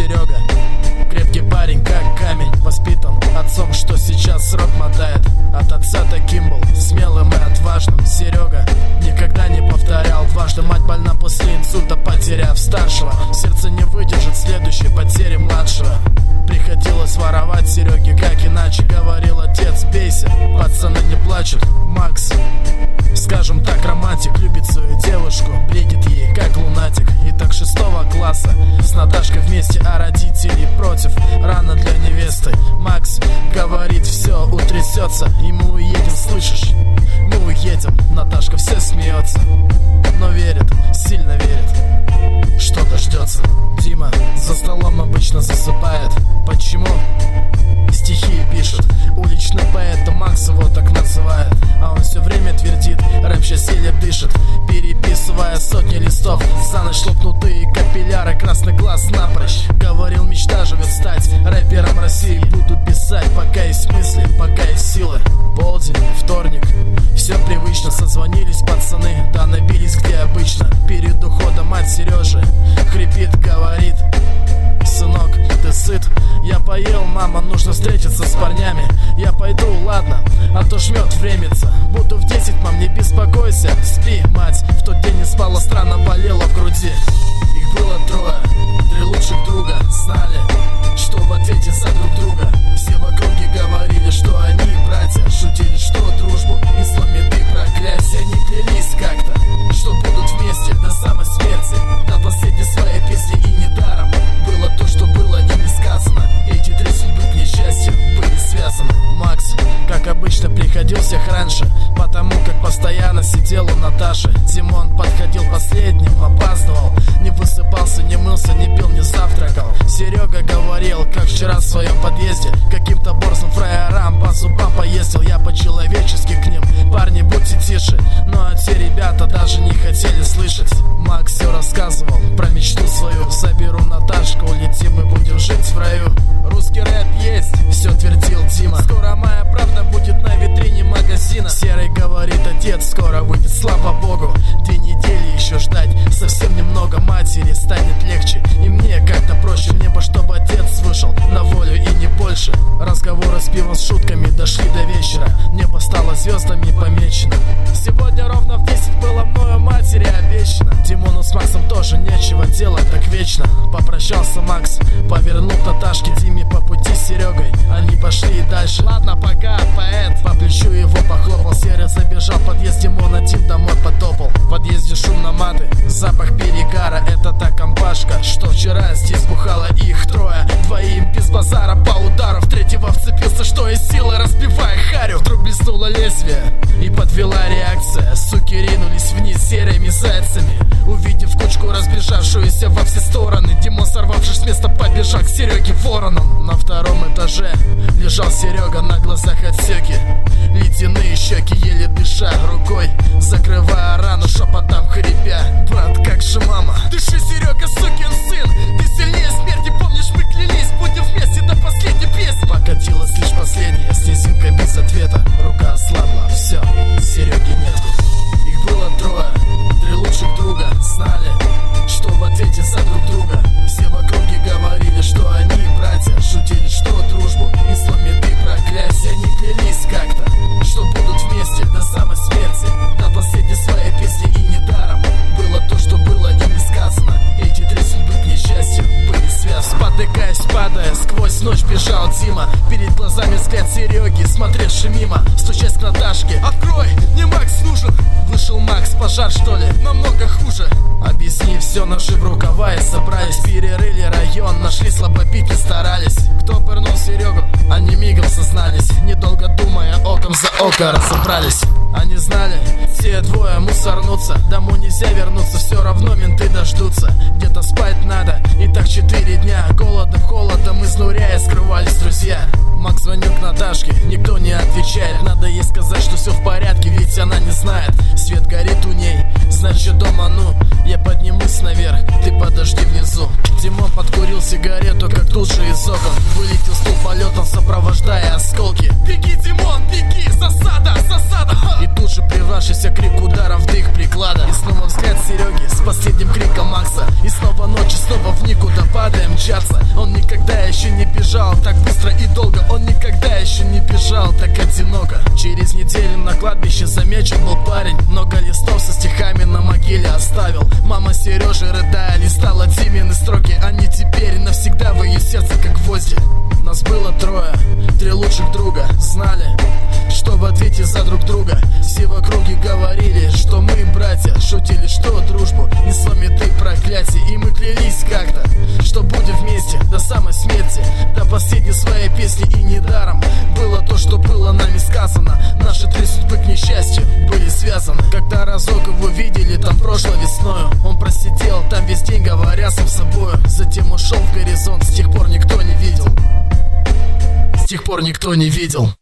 Серега. Крепкий парень, как камень, воспитан отцом, что сейчас срок мотает. От отца таким был, смелым и отважным. Серега никогда не повторял дважды. Мать больна после инсульта, потеряв старшего. Сердце не выдержит следующей потери младшего. Приходилось воровать Сереге, как иначе. Говорил отец, бейся, пацаны не плачут. Макс, скажем так, романтик, любит свою девушку, бредит ей, как лунатик. И так 6 класса с Наташкой вместе, а родители против. Рано для невесты. Макс говорит, все утрясется, и мы уедем, слышишь? Мы уедем. Наташка все смеется, но верит, сильно верит, что дождется. Дима за столом обычно засыпает. Почему? Стихи пишет. Уличный поэт, Макс его так называет. А он все время твердит, рэп сейчас еле дышит, переписывая сотни листов. За ночь лопнутые капилляры, красный глаз напрочь. Говорил, мечта живет стать рэпером России. Буду писать, пока есть мысли, пока есть силы. Полдень, вторник, все привычно. Созвонились пацаны, да набились где обычно. Перед уходом мать Сережи хрипит, говорит: сынок, ты сыт? Я поел, мама, нужно встретиться с парнями. Я пойду, ладно, а то жмет времется. Буду в 10, мам, не беспокойся. Спи, мать, в тот день не спала, странно болела в груди. Их было 3 лучших друга. Знали, что в ответе за друг друга. Все в округе говорили, что они братья. Шутили, что дружбу и сломит и проклятие. Они клялись как-то, что будут вместе до самой смерти, до последней своей песни. И недаром было то, что было ими сказано. Эти 3 судьбы, к несчастью, были связаны. Макс, как обычно, приходил всех раньше, потому как постоянно сидел у Наташи. Димон подходил последним, опаздывал, не высыпался, не мылся, не пил, не завтракал. Серега говорил, как вчера в своем подъезде каким-то борзым фраерам по зубам поездил. Я по-человечески к ним: парни, будьте тише. Но те ребята даже не хотели слышать. Макс все рассказывал про мечту свою. Заберу Наташку, улетим и будем жить в раю. Русский рэп есть, все твердил Дима. Скоро моя правда будет на витрине магазина. Серый говорит, отец скоро выйдет, слава богу. 2 недели еще ждать, совсем немного. Матери станет легче, и мне как-то проще. Мне бы, чтобы отец вышел на волю и не больше. Разговоры с пивом, с шутками дошли до вечера. Небо стало звездами помечено. Сегодня ровно в 10 было мною матери обещано. Димону с Максом тоже нечего делать так вечно. Попрощался Макс, повернул к Наташке, Диме по пути с Серегой. Они пошли дальше. Ладно, пока, поэт. По плечу его похлопал. Серый забежал в подъезд, Димон один домой потопал. В подъезде шум наматы, запах перегара. Это та компашка, что вчера здесь бухала. Их 3, 2 без базара, по удару. В 3-го вцепился, что из силы, разбивая харю. Вдруг блеснуло лезвие и подвела реакция. Суки ринулись вниз серыми зайцами, увидев кучку разбежавшуюся во все стороны. Димон, сорвавшись с места, побежал к Сереге вороном. На 2-м этаже лежал Серега, на глазах отсеки, ледяные щеки, еле дыша рукой, закрывая рану, шепотом хрипя: брат, как же мама? Дыши, Серега, сукин сын, ты сильнее смерти, помнишь, мы клялись, будем вместе до последней песни. Покатилась лишь последняя слезинка без ответа. Рука ослабла, все, Сереги нету. Их было 3 лучших друга. Знали, что в ответе за друг друга. Все в округе говорили, что они братья. Шутили, что дружбу и сломит и проклятие. Они клялись как-то, что будут вместе до самой смерти, до последней своей песни. И недаром было то, что было ими сказано. Эти 3 судьбы, к несчастью, были связаны. Спотыкаясь, падая, сквозь ночь бежал Дима. Перед глазами взгляд Сереги, смотревший мимо. Стучась к Наташке: открой, мне Макс нужен. Вышел Макс: пожар, что ли? Намного хуже. Объясни все, ножи в рукава и собрались. Перерыли район, нашли, слабо пить не старались. Кто пырнул Серегу, они мигом сознались. Недолго думая, оком за око разобрались. Они знали, те 2 мусорнутся. Домой нельзя вернуться, все равно менты дождутся. Где-то спать надо, и так 4 дня. Голодом, холодом, изнуряя, скрывались друзья. Макс звонил к Наташке, никто не отвечает. Надо ей сказать, что все в порядке, ведь она не знает. Свет горит у ней, значит дома, ну. Я поднимусь наверх, ты подожди внизу. Димон подкурил сигарету, как тут же из окон вылетел стул полетом, сопровождая осколки. Беги, Димон, беги, засада, засада. И тут же прервавшийся крик ударом в дых приклада. И снова взгляд Сереги с последним криком Макса. И снова ночь, и снова в никуда падаем мчаться. Он никогда еще не бежал так быстро и долго. Он никогда еще не бежал так одиноко. Через неделю на кладбище замечен был парень. Много листов со стихами на могиле оставил. Мама Сережи, рыдая, листала Димины строки. Они теперь навсегда в ее сердце как гвозди. Нас было трое, 3 лучших друга. Знали, что в ответе за друг друга. Все в округе говорили, что мы братья. Шутили, что дружбу не сломит и проклятие. И мы клялись как-то, что будем вместе до самой смерти, до последней своей песни. И недаром было то, что было нами сказано. Наши 3 судьбы, к несчастью, были связаны. Когда разок его видели там прошлой весною, он просидел там весь день, говоря сам с собою. Затем ушел в горизонт, с тех пор никто не видел. С тех пор никто не видел.